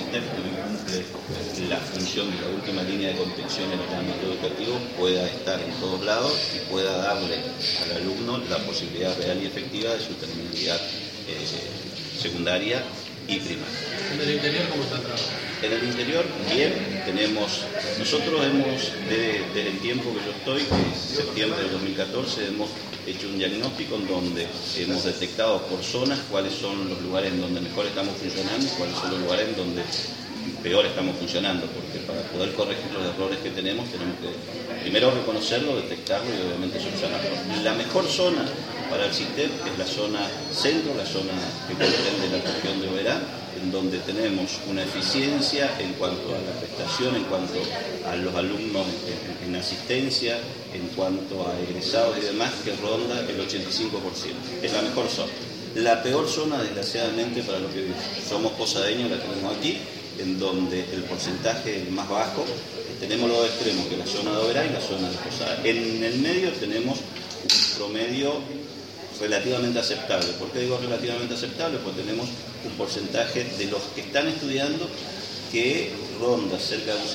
SISTEP, que cumple la función de la última línea de contención en el ámbito educativo, pueda estar en todos lados y pueda darle al alumno la posibilidad real y efectiva de su terminalidad secundaria y primaria. ¿En el interior cómo está trabajando? En el interior, bien, nosotros hemos, desde el tiempo que yo estoy, que es septiembre del 2014, hemos hecho un diagnóstico en donde hemos detectado por zonas cuáles son los lugares en donde mejor estamos funcionando y cuáles son los lugares en donde peor estamos funcionando, porque para poder corregir los errores que tenemos que primero reconocerlo, detectarlo y obviamente solucionarlo. La mejor zona para el SISTEP es la zona centro, la zona que comprende la región de Oberá, en donde tenemos una eficiencia en cuanto a la prestación, en cuanto a los alumnos en asistencia, en cuanto a egresados y demás, que ronda el 85%. Es la mejor zona. La peor zona, desgraciadamente, para los que somos posadeños, la tenemos aquí, en donde el porcentaje es más bajo. Tenemos los dos extremos, que es la zona de Oberá y la zona de Posada. En el medio tenemos un promedio relativamente aceptable. ¿Por qué digo relativamente aceptable? Pues tenemos un porcentaje de los que están estudiando que ronda cerca de un 70%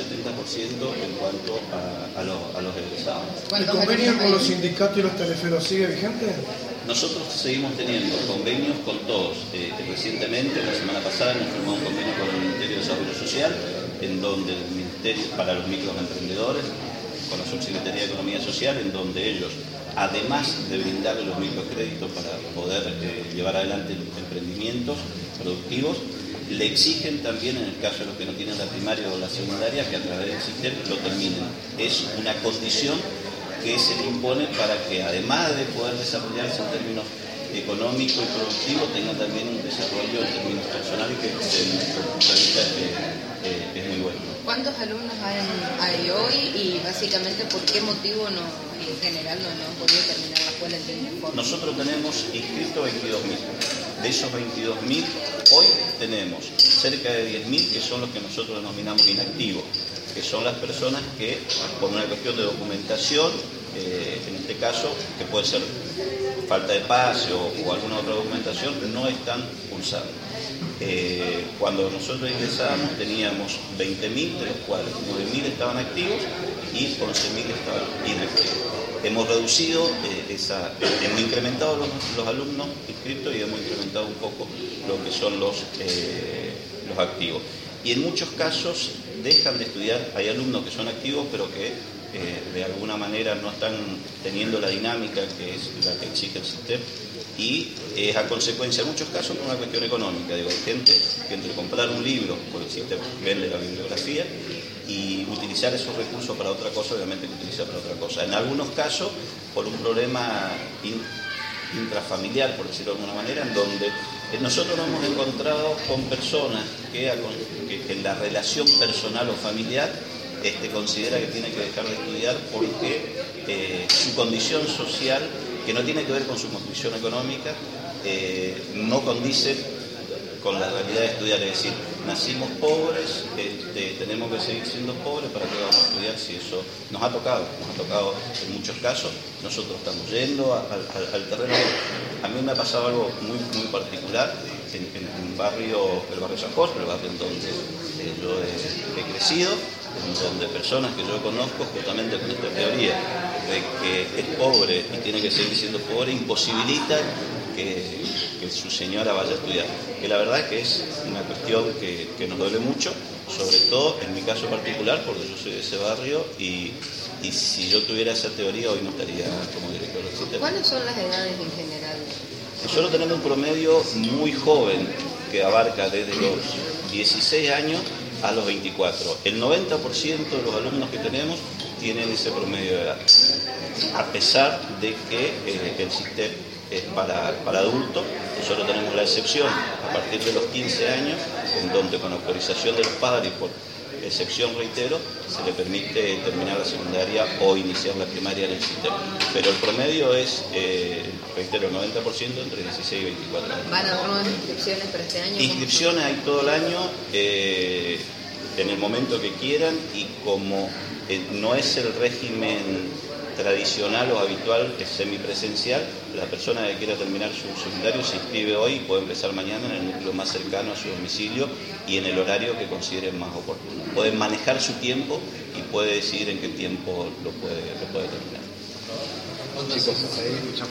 en cuanto a los egresados. ¿El convenio con los sindicatos y los tariferos sigue vigente? Nosotros seguimos teniendo convenios con todos. Recientemente, la semana pasada, nos firmó un convenio con el Ministerio de Desarrollo Social, en donde el Ministerio, para los microemprendedores, con la Subsecretaría de Economía Social, en donde ellos, además de brindarles los microcréditos para poder llevar adelante emprendimientos productivos, le exigen también, en el caso de los que no tienen la primaria o la secundaria, que a través del SISTEP lo terminen. Es una condición que se le impone para que, además de poder desarrollarse en términos económicos y productivos, tenga también un desarrollo en términos personales que desde nuestro punto de vista es muy bueno. ¿Cuántos alumnos hay hoy y básicamente por qué motivo en general no han podido terminar la escuela en tiempo y forma? Nosotros tenemos inscritos 22.000. De esos 22.000, hoy tenemos cerca de 10.000 que son los que nosotros denominamos inactivos, que son las personas que, por una cuestión de documentación, en este caso, que puede ser falta de pase o alguna otra documentación, no están cursando. Cuando nosotros ingresábamos teníamos 20.000, de los cuales 9.000 estaban activos y 11.000 estaban inactivos. Hemos reducido hemos incrementado los alumnos inscritos y hemos incrementado un poco lo que son los activos. Y en muchos casos dejan de estudiar, hay alumnos que son activos pero que de alguna manera no están teniendo la dinámica que es la que exige el SISTEP y es a consecuencia en muchos casos por una cuestión económica. Digo, hay gente que entre comprar un libro, porque el SISTEP vende la bibliografía, y utilizar esos recursos para otra cosa, obviamente que utiliza para otra cosa. En algunos casos, por un problema intrafamiliar, por decirlo de alguna manera, en donde nosotros nos hemos encontrado con personas que en la relación personal o familiar considera que tiene que dejar de estudiar porque su condición social, que no tiene que ver con su condición económica, no condice con la realidad de estudiar. Es decir, nacimos pobres, tenemos que seguir siendo pobres para que vamos a estudiar. Si eso nos ha tocado en muchos casos. Nosotros estamos yendo al terreno. A mí me ha pasado algo muy, muy particular en un barrio, el barrio San Jorge, el barrio en donde yo he crecido, en donde personas que yo conozco, justamente con esta teoría de que es pobre y tiene que seguir siendo pobre, imposibilita que su señora vaya a estudiar. Que la verdad es que es una cuestión que nos duele mucho, sobre todo en mi caso particular, porque yo soy de ese barrio y si yo tuviera esa teoría hoy no estaría como director del SISTEP. ¿Cuáles son las edades en general? Nosotros tenemos un promedio muy joven que abarca desde los 16 años a los 24. El 90% de los alumnos que tenemos tienen ese promedio de edad, a pesar de que el SISTEP es para adultos. Nosotros tenemos la excepción a partir de los 15 años, en donde con autorización de los padres, por excepción, reitero, se le permite terminar la secundaria o iniciar la primaria en el SISTEP. Pero el promedio es, reitero, el 90% entre 16 y 24 años. ¿Van a haber nuevas inscripciones para este año? Inscripciones hay todo el año, en el momento que quieran, y como no es el régimen tradicional o habitual es semipresencial. La persona que quiera terminar su secundario se inscribe hoy y puede empezar mañana en el núcleo más cercano a su domicilio y en el horario que considere más oportuno. Puede manejar su tiempo y puede decidir en qué tiempo lo puede terminar. ¿Cuántas